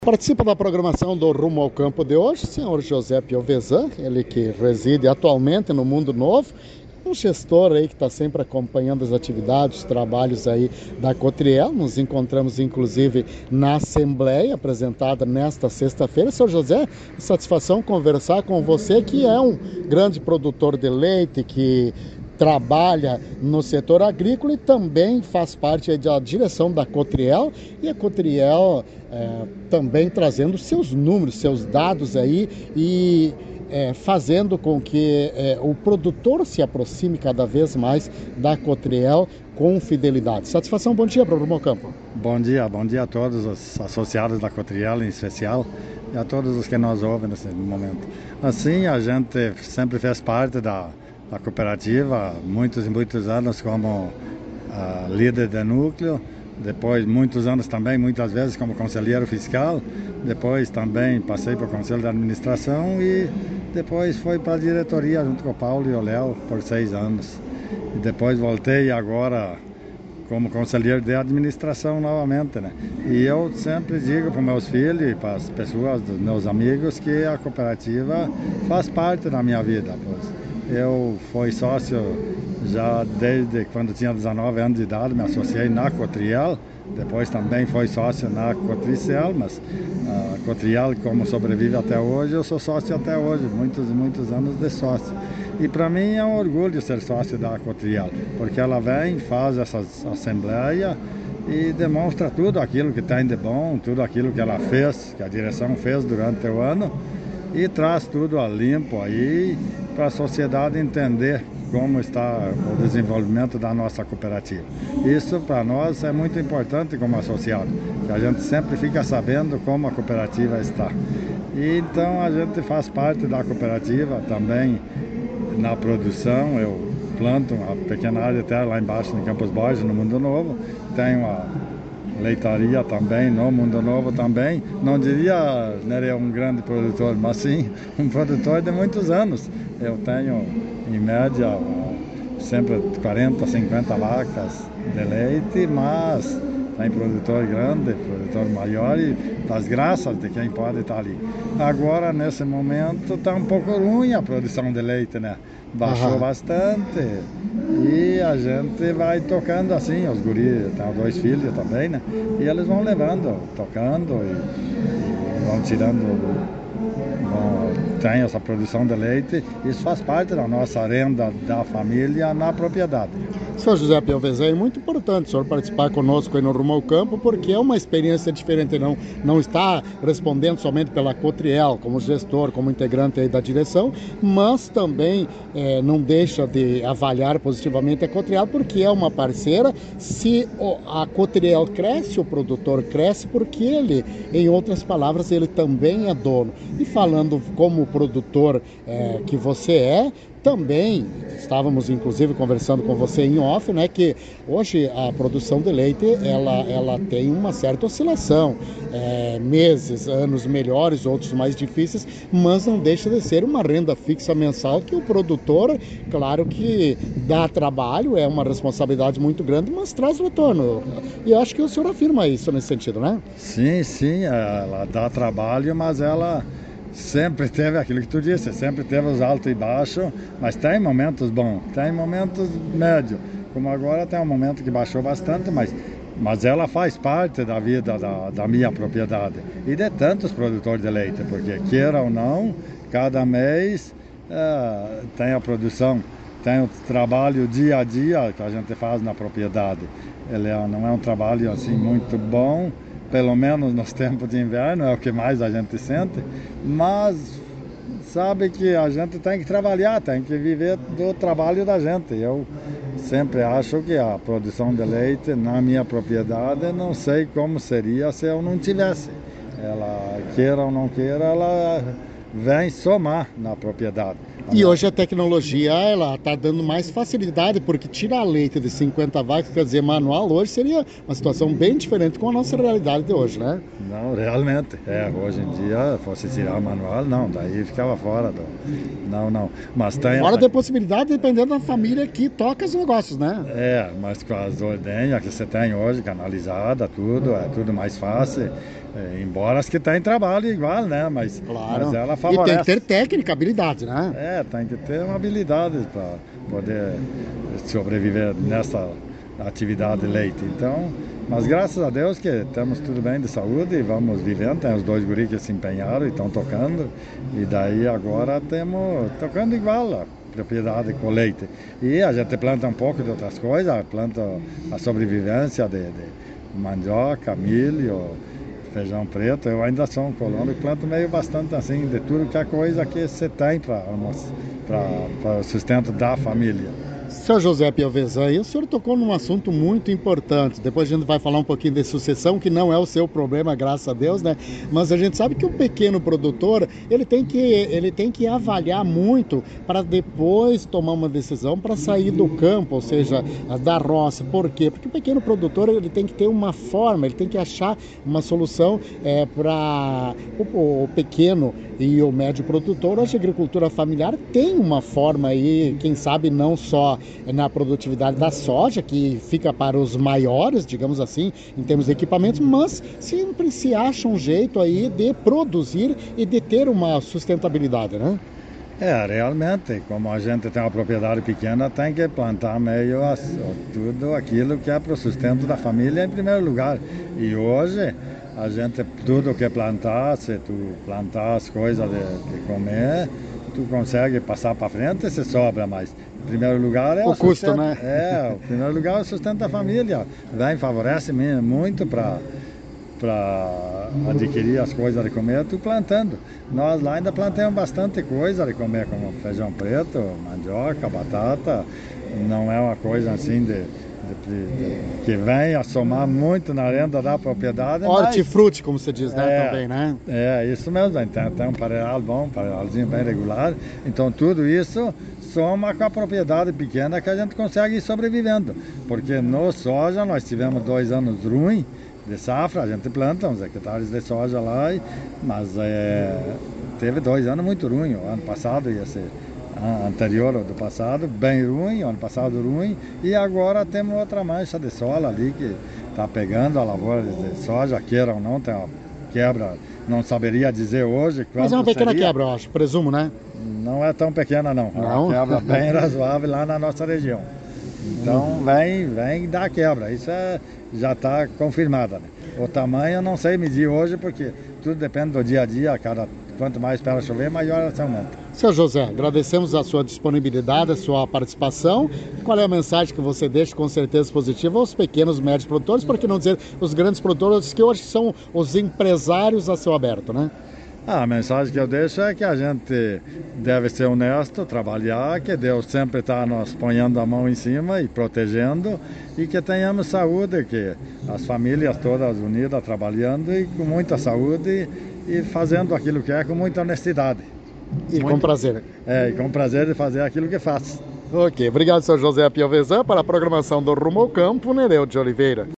Participa da programação do Rumo ao Campo de hoje o senhor José Piovesan, ele que reside atualmente no Mundo Novo, um gestor aí que está sempre acompanhando as atividades, os trabalhos aí da Cotriel. Nos encontramos inclusive na Assembleia apresentada nesta sexta-feira. Senhor José, satisfação conversar com você, que é um grande produtor de leite, que trabalha no setor agrícola e também faz parte da direção da Cotriel, e a Cotriel também trazendo seus números, seus dados aí e fazendo com que o produtor se aproxime cada vez mais da Cotriel com fidelidade. Satisfação, bom dia para o Rumo ao Campo. Bom dia a todos os associados da Cotriel em especial e a todos os que nos ouvem nesse momento. Assim, a gente sempre fez parte da cooperativa, muitos e muitos anos como líder de núcleo, depois muitos anos também, muitas vezes como conselheiro fiscal, depois também passei para o conselho de administração e depois fui para a diretoria junto com o Paulo e o Léo por 6 anos. E depois voltei agora como conselheiro de administração novamente, né? E eu sempre digo para meus filhos e para as pessoas, dos meus amigos, que a cooperativa faz parte da minha vida, pois eu fui sócio já desde quando tinha 19 anos de idade, me associei na Cotriel, depois também fui sócio na Cotricel, mas a Cotriel, como sobrevive até hoje, eu sou sócio até hoje, muitos e muitos anos de sócio. E para mim é um orgulho ser sócio da Cotriel, porque ela vem, faz essa assembleia e demonstra tudo aquilo que tem de bom, tudo aquilo que ela fez, que a direção fez durante o ano, e traz tudo a limpo aí para a sociedade entender como está o desenvolvimento da nossa cooperativa. Isso para nós é muito importante como associado, que a gente sempre fica sabendo como a cooperativa está. E então a gente faz parte da cooperativa também na produção. Eu planto uma pequena área de terra lá embaixo em Campos Borges, no Mundo Novo, tenho uma leitaria também, no Mundo Novo também. Não diria, né, um grande produtor, mas sim um produtor de muitos anos. Eu tenho, em média, sempre 40, 50 vacas de leite, mas tem produtor grande, produtor maior, e das graças de quem pode estar ali. Agora, nesse momento, está um pouco ruim a produção de leite, né? Baixou bastante e a gente vai tocando assim. Os guris, tem 2 filhos também, né? E eles vão levando, tocando e vão tirando. Tem essa produção de leite, isso faz parte da nossa renda da família na propriedade. Senhor José Piovesan, é muito importante o senhor participar conosco aí no Rumo ao Campo, porque é uma experiência diferente, não está respondendo somente pela Cotriel, como gestor, como integrante aí da direção, mas também não deixa de avaliar positivamente a Cotriel, porque é uma parceira. Se a Cotriel cresce, o produtor cresce, porque ele, em outras palavras, ele também é dono. E falando como produtor que você também estávamos inclusive conversando com você em off, né, que hoje a produção de leite ela tem uma certa oscilação, meses, anos melhores, outros mais difíceis, mas não deixa de ser uma renda fixa mensal que o produtor, claro que dá trabalho, é uma responsabilidade muito grande, mas traz retorno. E eu acho que o senhor afirma isso nesse sentido, né? Sim, ela dá trabalho, mas ela sempre teve aquilo que tu disse, sempre teve os altos e baixos, mas tem momentos bons, tem momentos médios, como agora tem um momento que baixou bastante, mas ela faz parte da vida da minha propriedade e de tantos produtores de leite, porque queira ou não, cada mês tem a produção, tem o trabalho dia a dia que a gente faz na propriedade. Ele não é um trabalho assim muito bom, pelo menos nos tempos de inverno, é o que mais a gente sente, mas sabe que a gente tem que trabalhar, tem que viver do trabalho da gente. Eu sempre acho que a produção de leite na minha propriedade, não sei como seria se eu não tivesse. Ela, queira ou não queira, ela vem somar na propriedade. E hoje a tecnologia, ela está dando mais facilidade, porque tirar leite de 50 vacas, quer dizer, manual, hoje seria uma situação bem diferente com a nossa realidade de hoje, né? Não, realmente. Hoje em dia, fosse tirar manual, não, daí ficava fora do... Não. Mas tem... Fora da possibilidade, dependendo da família que toca os negócios, né? Mas com as ordenhas que você tem hoje, canalizada, tudo, é tudo mais fácil. Embora as que têm trabalho igual, né? Mas, claro. Mas ela favorece. E tem que ter técnica, habilidade, né? Tem que ter uma habilidade para poder sobreviver nessa atividade de leite. Então, mas graças a Deus que estamos tudo bem de saúde e vamos vivendo. Tem os 2 guris que se empenharam e estão tocando. E daí agora estamos tocando igual a propriedade com leite. E a gente planta um pouco de outras coisas, planta a sobrevivência de mandioca, milho, feijão preto. Eu ainda sou um colono e planto meio bastante assim de tudo que é coisa que você tem para o sustento da família. Seu José Piovesan, o senhor tocou num assunto muito importante. Depois a gente vai falar um pouquinho de sucessão, que não é o seu problema, graças a Deus, né? Mas a gente sabe que o pequeno produtor, ele tem que avaliar muito para depois tomar uma decisão para sair do campo, ou seja, da roça. Por quê? Porque o pequeno produtor, ele tem que ter uma forma, ele tem que achar uma solução para o pequeno e o médio produtor. Hoje a agricultura familiar tem uma forma aí, quem sabe não só na produtividade da soja, que fica para os maiores, digamos assim, em termos de equipamentos, mas sempre se acha um jeito aí de produzir e de ter uma sustentabilidade, né? Realmente, como a gente tem uma propriedade pequena, tem que plantar meio tudo aquilo que é para o sustento da família em primeiro lugar. E hoje, a gente, tudo que plantar, se tu plantar as coisas de comer, tu consegue passar para frente, se sobra, mas em primeiro lugar é o custo, né? Em primeiro lugar é o sustento da família. Favorece muito para adquirir as coisas de comer, tu plantando. Nós lá ainda plantamos bastante coisa de comer, como feijão preto, mandioca, batata. Não é uma coisa assim que vem a somar muito na renda da propriedade. Hortifruti, como você diz, né? Também, né? Isso mesmo. Tem um pareal bom, um parealzinho bem regular. Então tudo isso soma com a propriedade pequena que a gente consegue ir sobrevivendo. Porque no soja nós tivemos 2 anos ruins de safra, a gente planta uns hectares de soja lá, mas teve 2 anos muito ruins. O ano passado ia ser anterior ao do passado, bem ruim, o ano passado ruim, e agora temos outra mancha de sola ali que está pegando a lavoura de soja, queira ou não, tem uma quebra, não saberia dizer hoje quanto. Mas é uma pequena seria. quebra, eu acho, presumo, né? Não é tão pequena não, é uma quebra bem razoável lá na nossa região. Então vem dar quebra, isso já está confirmada, né? O tamanho eu não sei medir hoje, porque tudo depende do dia a dia, quanto mais espera chover, maior ela aumenta. Seu José, agradecemos a sua disponibilidade, a sua participação. Qual é a mensagem que você deixa, com certeza positiva, aos pequenos e médios produtores, por que não dizer os grandes produtores, que hoje são os empresários a céu aberto, né? A mensagem que eu deixo é que a gente deve ser honesto, trabalhar, que Deus sempre está nos ponhando a mão em cima e protegendo, e que tenhamos saúde, que as famílias todas unidas trabalhando e com muita saúde e fazendo aquilo que é com muita honestidade. Com prazer. E com prazer de fazer aquilo que faz. Ok, obrigado, seu José Piovesan, para a programação do Rumo ao Campo, Nereu de Oliveira.